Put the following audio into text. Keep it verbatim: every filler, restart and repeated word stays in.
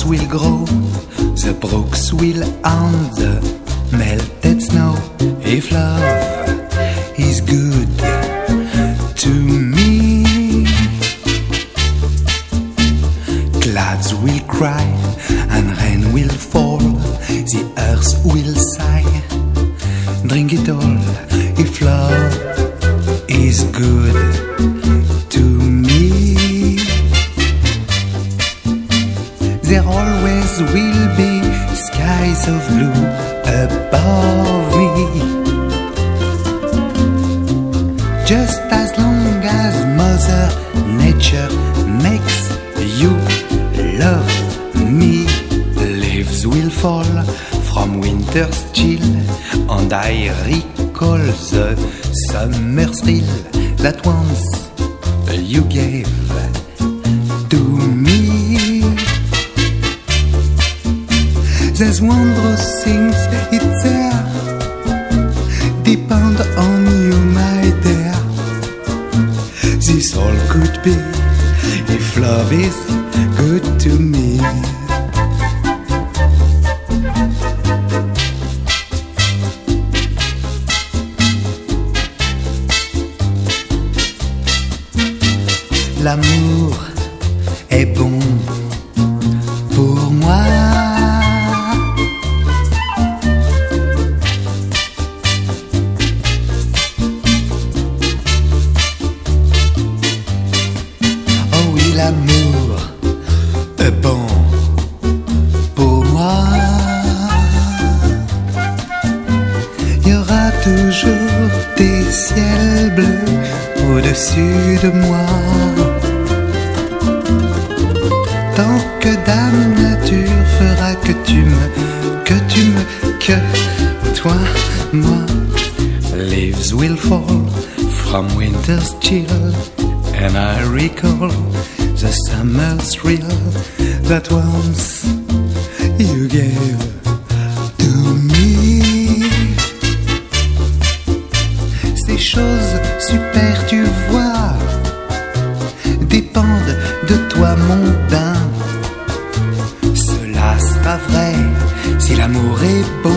will grow, the brooks will end the melted snow. If love is good to me, clouds will cry and rain will fall, the earth will sigh. Drink it all if love is good to me. There always will be skies of blue above me, just as long as Mother Nature makes you love me. Leaves will fall from winter's chill, and I recall the summer thrill that once you gave to me. There's wondrous things, it's there, depend on you, my dear. This all could be if love is good to me. L'amour est bon pour moi. Oh oui, l'amour est bon pour moi. Il y aura toujours des ciels bleus au-dessus de moi, tant que Dame Nature fera que tu me, que tu me, que toi, moi. Leaves will fall from winter's chill, and I recall the summer thrill that once you gave to me. Ces choses super, tu vois, dépendent de toi, mondain. Cela sera vrai si l'amour est beau.